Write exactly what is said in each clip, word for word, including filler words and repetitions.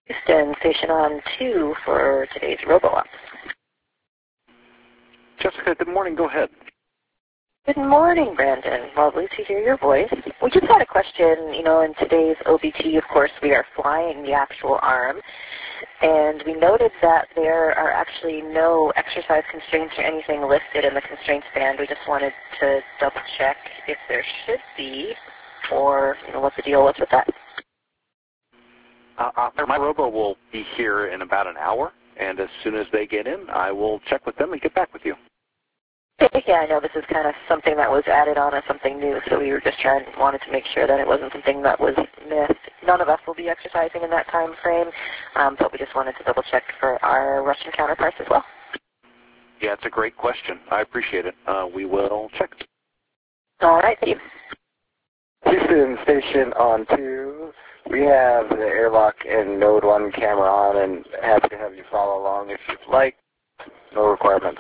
Houston, station on two for today's RoboOps. Jessica, good morning. Go ahead. Good morning, Brandon. Lovely to hear your voice. We just had a question. You know, in today's O B T, of course, we are flying the actual arm, and we noted that there are actually no exercise constraints or anything listed in the constraints band. We just wanted to double check if there should be, or you know, what the deal was with that. Uh, uh, my robo will be here in about an hour, and as soon as they get in, I will check with them and get back with you. Yeah, I know this is kind of something that was added on as something new, so we were just trying, wanted to make sure that it wasn't something that was missed. None of us will be exercising in that time frame, um, but we just wanted to double check for our Russian counterparts as well. Yeah, it's a great question. I appreciate it. Uh, we will check. All right, thank you. Houston, station on two. We have the airlock and Node one camera on, and happy to have you follow along if you'd like. No requirements.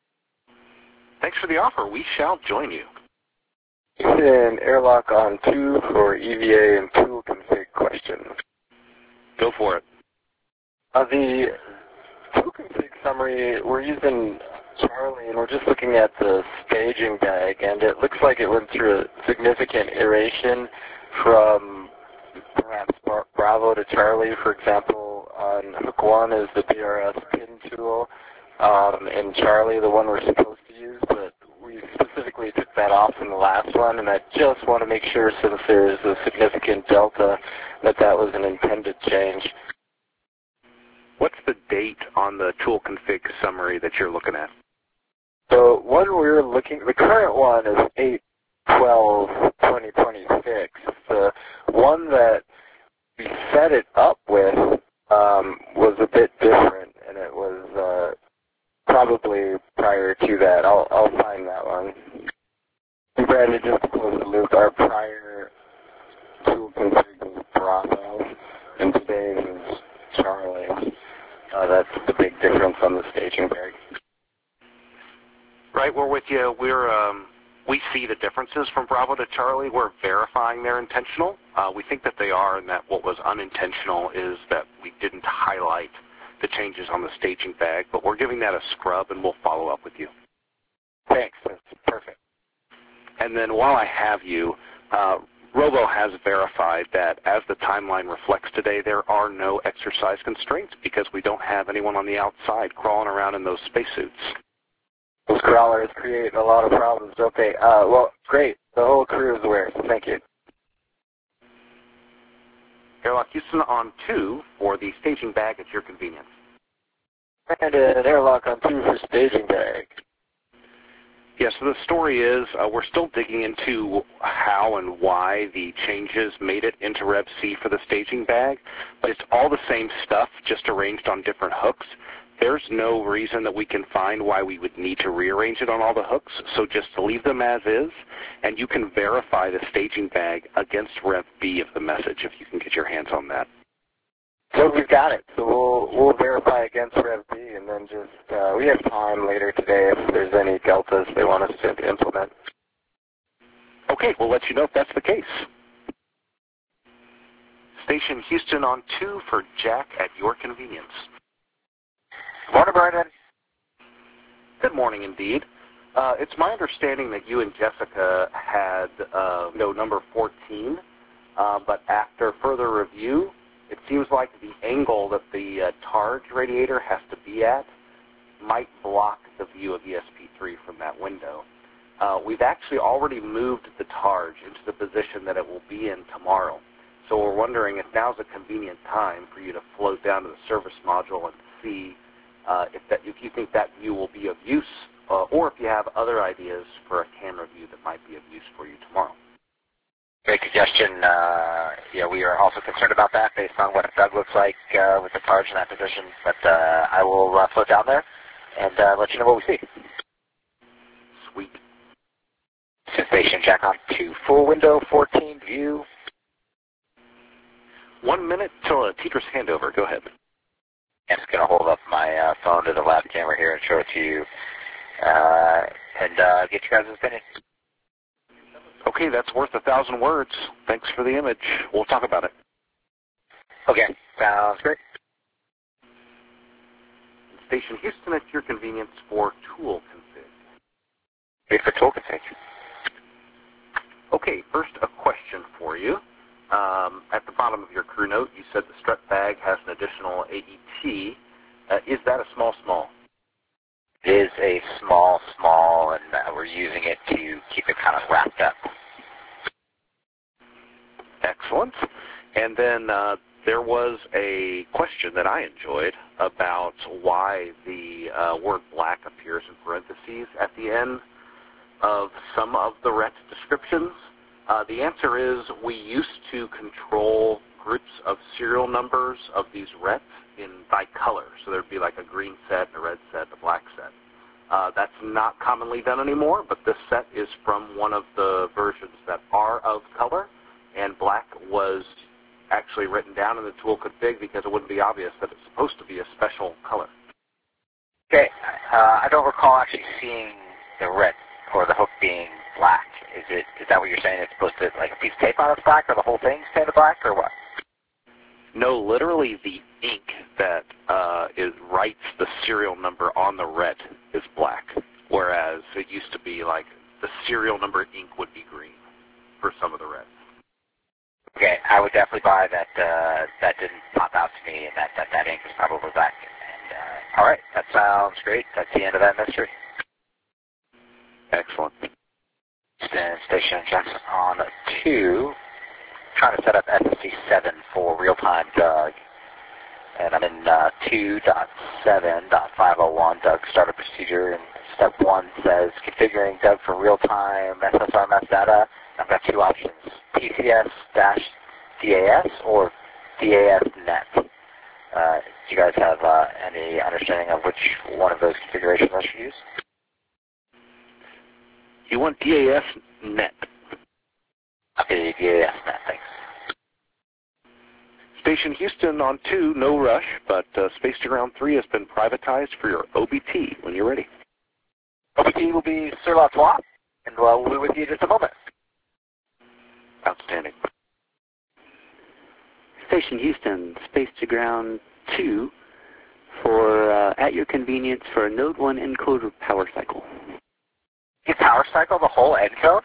Thanks for the offer. We shall join you. Houston, airlock on two for E V A and tool config question. Go for it. Uh, the tool config summary, we're using Charlie, and we're just looking at the staging bag, and it looks like it went through a significant iteration from perhaps Bravo to Charlie. For example, on hook one is the B R S pin tool, um, and Charlie, the one we're supposed to use, but we specifically took that off in the last one, and I just want to make sure, since there's a significant delta, that that was an intended change. What's the date on the tool config summary that you're looking at? So one we're looking, the current one is eight twelve twenty twenty-six. The one that we set it up with um, was a bit different, and it was uh, probably prior to that. I'll, I'll find that one. And Brandon, just to close the loop, our prior tool config was Bravo, and today's is Charlie. Uh, that's the big difference on the staging bag. Right, we're with you. We're um, we see the differences from Bravo to Charlie. We're verifying they're intentional. Uh, we think that they are, and that what was unintentional is that we didn't highlight the changes on the staging bag, but we're giving that a scrub, and we'll follow up with you. Thanks. That's perfect. And then while I have you, uh, Robo has verified that as the timeline reflects today, there are no exercise constraints because we don't have anyone on the outside crawling around in those spacesuits. Those crawlers create a lot of problems, don't they? Uh, well, great. The whole crew is aware, so thank you. Airlock Houston on two for the staging bag at your convenience. Brandon, airlock on two for staging bag. Yeah, so the story is uh, we're still digging into how and why the changes made it into Rev C for the staging bag, but it's all the same stuff, just arranged on different hooks. There's no reason that we can find why we would need to rearrange it on all the hooks, so just leave them as is, and you can verify the staging bag against Rev B of the message if you can get your hands on that. So we've got it. So we'll, we'll verify against Rev B, and then just, uh, we have time later today if there's any deltas they want us to implement. Okay, we'll let you know if that's the case. Station Houston on two for Jack at your convenience. Morning, Brandon. Good morning, indeed. Uh, it's my understanding that you and Jessica had uh, no number fourteen, uh, but after further review, it seems like the angle that the uh, Targe radiator has to be at might block the view of E S P three from that window. Uh, we've actually already moved the Targe into the position that it will be in tomorrow. So we're wondering if now's a convenient time for you to float down to the service module and see uh, if, that, if you think that view will be of use, uh, or if you have other ideas for a camera view that might be of use for you tomorrow. Great suggestion. Uh, yeah, we are also concerned about that based on what Doug looks like uh, with the Targe in that position. But uh, I will uh, float down there and uh, let you know what we see. Sweet. Station Jack on to full window fourteen view. One minute till a teacher's handover. Go ahead. I'm just going to hold up my uh, phone to the lab camera here and show it to you uh, and uh, get you guys' opinion. Okay, that's worth a thousand words. Thanks for the image. We'll talk about it. Okay, sounds great. Station Houston, at your convenience for tool config. Wait for tool config. Okay, first a question for you. Um, at the bottom of your crew note, you said the strut bag has an additional A E T. Uh, is that a small, small? It is a small, small, and uh, we're using it to keep it kind of wrapped up. Excellent. And then uh, there was a question that I enjoyed about why the uh, word black appears in parentheses at the end of some of the R E T descriptions. Uh, the answer is we used to control groups of serial numbers of these R E Ts in by color. So there'd be like a green set, a red set, a black set. Uh, that's not commonly done anymore, but this set is from one of the versions that are of color, and black was actually written down in the tool config because it wouldn't be obvious that it's supposed to be a special color. Okay, uh, I don't recall actually seeing the R E T or the hook being black. Is it? Is that what you're saying? It's supposed to, like a piece of tape on it's black, or the whole thing's painted black, or what? No, literally the ink that uh, is, writes the serial number on the R E T is black, whereas it used to be like the serial number ink would be green for some of the R E Ts. Okay, I would definitely buy that. Uh, that didn't pop out to me, and that that, that ink is probably black. And uh, all right, that sounds great. That's the end of that mystery. Excellent. Then Station Jackson on two, trying to set up S S C seven for real-time Doug. And I'm in uh, two point seven point five oh one, Doug startup procedure. And step one says configuring Doug for real-time S S R M S data. I've got two options, T C S-D A S or D A S net. Uh, do you guys have uh, any understanding of which one of those configurations I should use? You want D A S net. Okay, D A S net, thanks. Station Houston on two, no rush, but uh, Space to Ground three has been privatized for your O B T when you're ready. O B T will be Sur La Toile, and uh, we'll be with you in just a moment. Outstanding. Station Houston, Space to Ground two, for uh, at your convenience for a Node one encoder power cycle. You power cycle the whole encode?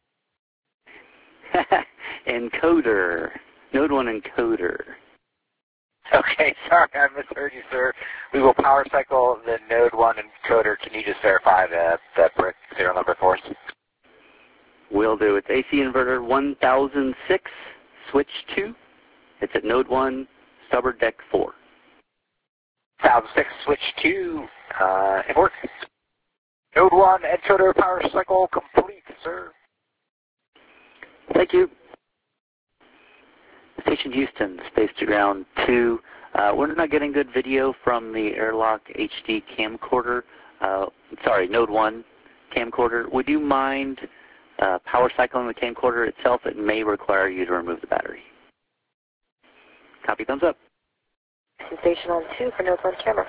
Encoder. Node one encoder. Okay, sorry, I misheard you, sir. We will power cycle the Node one encoder. Can you just verify the, the brick serial number for us? Will do. It's A C inverter one thousand six, switch two. It's at Node one, stubber deck four. one thousand six, switch two, uh, it works. Node one encoder power cycle complete, sir. Thank you. Station Houston, Space to Ground two. Uh, we're not getting good video from the Airlock H D camcorder. Uh, sorry, Node one camcorder. Would you mind uh, power cycling the camcorder itself? It may require you to remove the battery. Copy, thumbs up. Station on two for Node one camera.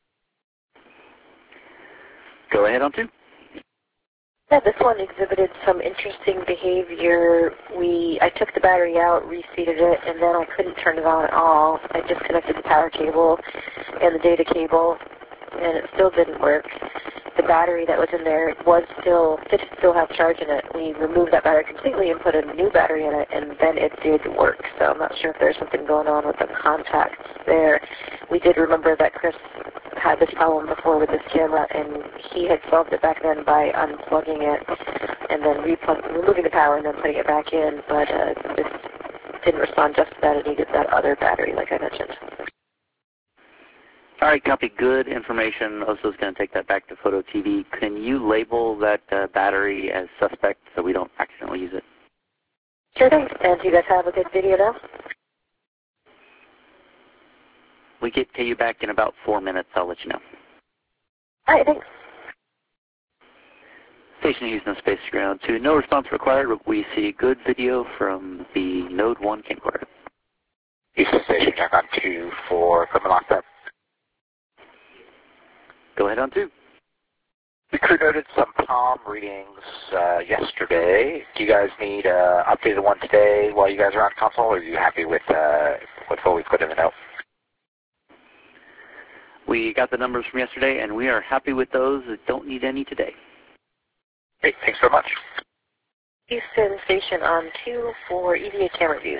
Go ahead on two. Yeah, this one exhibited some interesting behavior. We, I took the battery out, reseated it, and then I couldn't turn it on at all. I disconnected the power cable and the data cable, and it still didn't work. The battery that was in there was still, did still have charge in it. We removed that battery completely and put a new battery in it, and then it did work. So I'm not sure if there's something going on with the contacts there. We did remember that Chris had this problem before with his camera, and he had solved it back then by unplugging it and then replug- removing the power and then putting it back in, but uh, this didn't respond just to that. It needed that other battery, like I mentioned. All right, copy. Good information. Oso's going to take that back to Photo T V. Can you label that uh, battery as suspect so we don't accidentally use it? Sure thing. And do you guys have a good video now? We get K U back in about four minutes. I'll let you know. All right, thanks. Station Houston, Space to Ground two. No response required, but we see good video from the Node one camcorder. Houston Station, check on two for equipment locked up. Go ahead on two. The crew noted some Palm readings uh, yesterday. Do you guys need uh, updated one today while you guys are on console, or are you happy with uh, with what we put in the note? We we got the numbers from yesterday, and we are happy with those. Don't need any today. Great. Thanks so much. Houston Station on two for E V A camera views.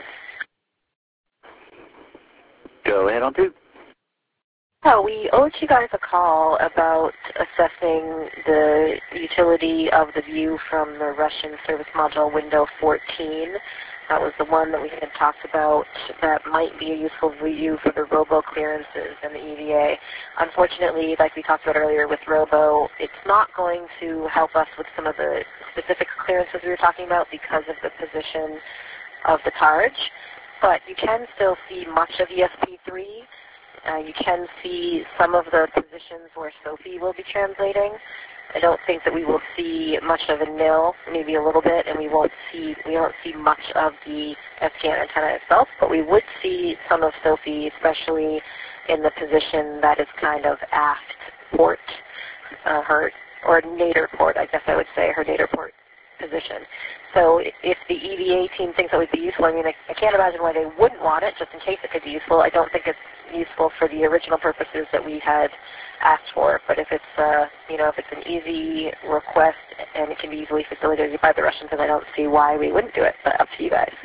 Go ahead on two. Oh, we owed you guys a call about assessing the utility of the view from the Russian service module window fourteen. That was the one that we had talked about that might be a useful view for the robo clearances and the E V A. Unfortunately, like we talked about earlier with robo, it's not going to help us with some of the specific clearances we were talking about because of the position of the targe. But you can still see much of E S P three. Uh, you can see some of the positions where SOFI will be translating. I don't think that we will see much of a nil, maybe a little bit, and we won't see we won't see much of the S C A N antenna itself, but we would see some of SOFI, especially in the position that is kind of aft port, uh, her or nadir port, I guess I would say, her nadir port position. So if the E V A team thinks that would be useful, I mean, I, I can't imagine why they wouldn't want it, just in case it could be useful. I don't think it's useful for the original purposes that we had asked for. But if it's, uh, you know, if it's an easy request and it can be easily facilitated by the Russians, then I don't see why we wouldn't do it. But up to you guys.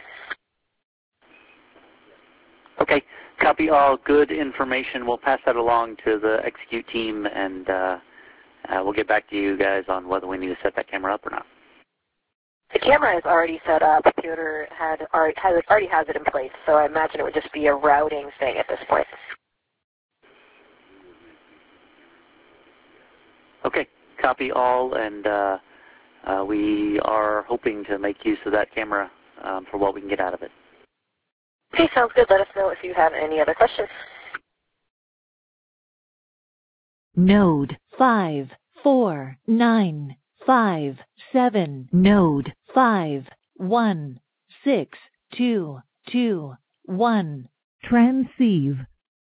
Okay. Copy all. Good information. We'll pass that along to the execute team, and uh, uh, we'll get back to you guys on whether we need to set that camera up or not. The camera is already set up. Computer had already has, already has it in place, so I imagine it would just be a routing thing at this point. Okay, copy all, and uh, uh, we are hoping to make use of that camera um, for what we can get out of it. Okay, sounds good. Let us know if you have any other questions. Node five four nine five seven. Node five one six two two one. Transceive.